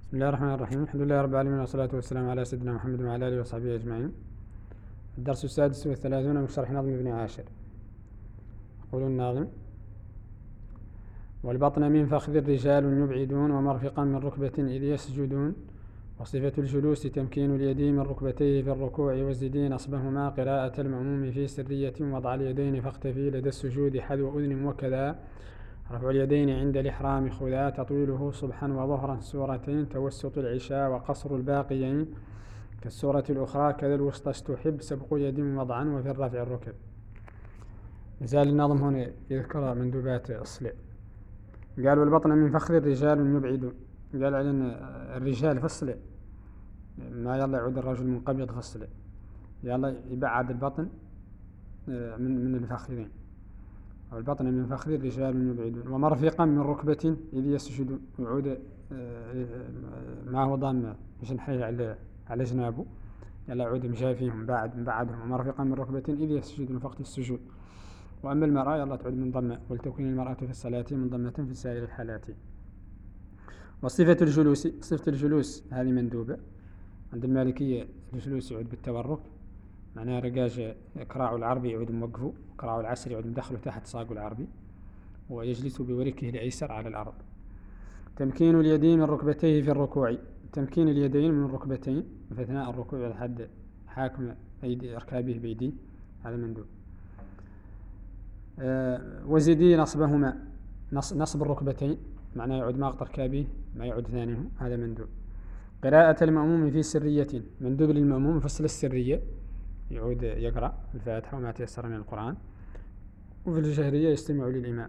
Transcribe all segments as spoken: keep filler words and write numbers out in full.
بسم الله الرحمن الرحيم. الحمد لله رب العالمين، والصلاة والسلام على سيدنا محمد وعلى آله وصحبه أجمعين. الدرس السادس والثلاثون من شرح نظم ابن عاشر. يقول الناظم: والبطن من فخذ الرجال يبعدون، ومرفقا من ركبة إذ يسجدون، وصفة الجلوس تمكين اليد من ركبتيه في الركوع، والزدي نصبهما قراءة المأموم في سرية، وضع اليدين فاختفي لدى السجود حذو أذن، وكذا رفع اليدين عند الإحرام خذا، تطويله صبحا وظهرا سورتين، توسط العشاء وقصر الباقيين كالسورة الأخرى، كذا الوسطى استحب سبق يد وضعا، وفي الرفع الركب. مازال الناظم هنا يذكر مندوبات الصلع. قال: والبطن من فخذ الرجال يبعدون. قال على الرجال في الصلع، ما يلا يعود الرجل منقبض في الصلع، يلا يبعد البطن من من الفخذين. والبطن من فخذ الرجال يبعدون، ومرفقا من ركبة إذ يسجدون، يعود ما هو ضام جنحيه على على جنابه، يلا يعود مجافيهم بعد بعدهم، ومرفقا من ركبة إذ يسجدون في وقت السجود. وأما المرأة يلا تعود من ضمة، ولتكن المرأة في الصلاة من ضمة في سائر الحالات. وصفة الجلوس، صفة الجلوس هذه مندوبة عند المالكية. الجلوس يعود بالتورك، معناها رقاج كراع العربي يعود موقفه، كراع العسر يعود مدخله تحت ساق العربي، ويجلس بوركه الأيسر على الأرض. تمكين اليدين من ركبتيه في الركوع، تمكين اليدين من الركبتين في أثناء الركوع لحد حاكم أيدي أركابه بيديه، هذا مندوب. أه وزدي نصبهما، نصب الركبتين معناه يعود ماغط أركابه ما يعود ثانيه، هذا مندوب. قراءة المأموم في سرية، مندوب للمأموم فصل السرية، يعود يقرأ الفاتحة وما تيسر من القرآن، وفي الجهرية يستمع للإمام.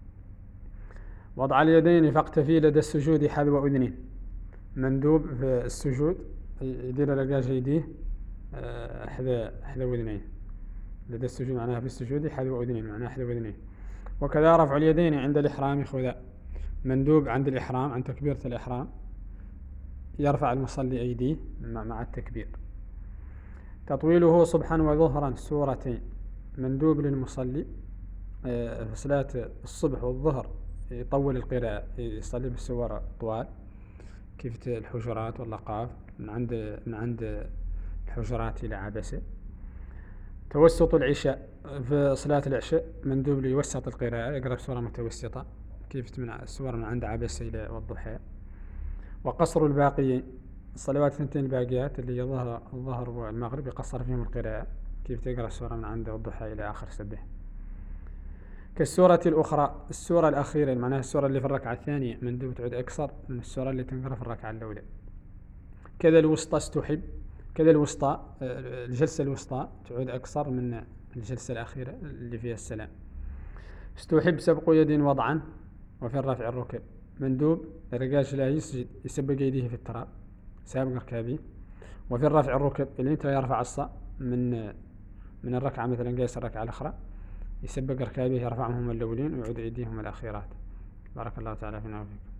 وضع اليدين فاقتفي لدى السجود حذو أذنه، مندوب في السجود يدير رقاج يديه حذو حذو أذنيه، لدى السجود معناها في السجود حذو أذنه معناها حذو أذنيه. وكذا رفع اليدين عند الإحرام خذا، مندوب عند الإحرام عند تكبيرة الإحرام يرفع المصلي أيديه مع التكبير. تطويله صبحا وظهرا سورتين، مندوب للمصلي في صلاة الصبح والظهر يطول القراءة، يصلي بالسور طوال كيف الحجرات واللقاف من عند من عند الحجرات إلى عبسة. توسط العشاء، في صلاة العشاء مندوب ليوسط القراءة، يقرأ سورة متوسطة كيف من السور من عند عبسة إلى والضحى. وقصر الباقيين، الصلوات الثنتين الباقيات اللي الظهر الظهر والمغرب يقصر فيهم القراءة، كيف تقرأ السورة من عند الضحى إلى آخر سبح. كالسورة الأخرى، السورة الأخيرة معناها السورة اللي في الركعة الثانية مندوب تعود أكثر من السورة اللي تنقرأ في الركعة الأولى. كذا الوسطى استحب، كذا الوسطى الجلسة الوسطى تعود أكثر من الجلسة الأخيرة اللي فيها السلام. استحب سبق يد وضعا، وفي الرفع الركب، مندوب الرقاج لا يسجد يسبق يديه في التراب سابق ركابيه. وفي الرفع الركب اللي انت يرفع الصا من من الركعة مثلا قيس الركعة الأخرى يسبق ركابيه يرفعهم الأولين ويعود أيديهم الأخيرات. بارك الله تعالى فينا وفيكم.